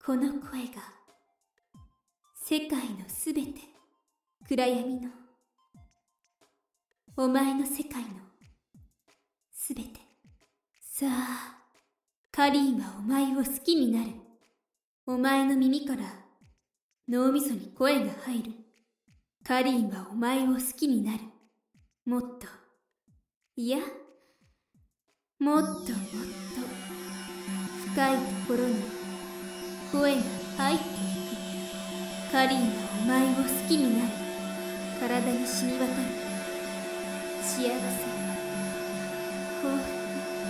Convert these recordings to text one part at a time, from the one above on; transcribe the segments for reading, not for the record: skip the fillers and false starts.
この声が世界のすべて暗闇のお前の世界のすべて。さあ、カリンはお前を好きになる。お前の耳から脳みそに声が入る。カリンはお前を好きになる。もっと、いや、もっともっと深いところに声が入っていく。カリンはお前を好きになる。体に染み渡る幸せ、幸福、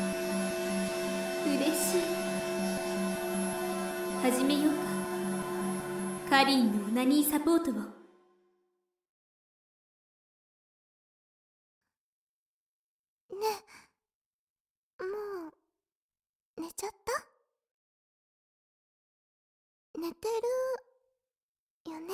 嬉しい。始めようか、カリンのオナニーサポートを。 ねえ、もう寝ちゃった？寝てるよね？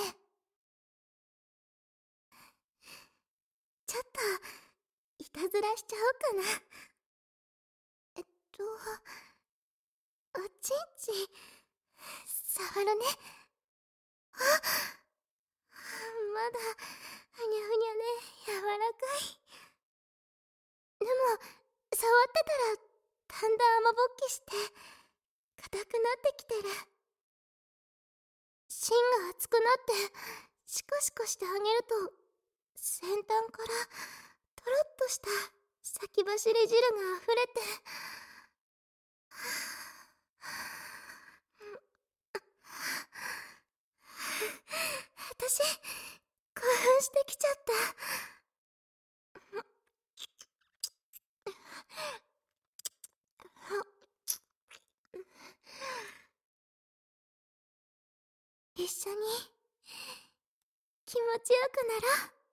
ちょっといたずらしちゃおうかな。えっとおちんちん触るね。あ、まだふにゃふにゃね、柔らかい。でも触ってたらだんだん雨ぼっきして硬くなってきてる。芯が熱くなってシコシコしてあげると先端からとろっとした先走り汁があふれて、私興奮してきちゃった。一緒に気持ちよくなろう。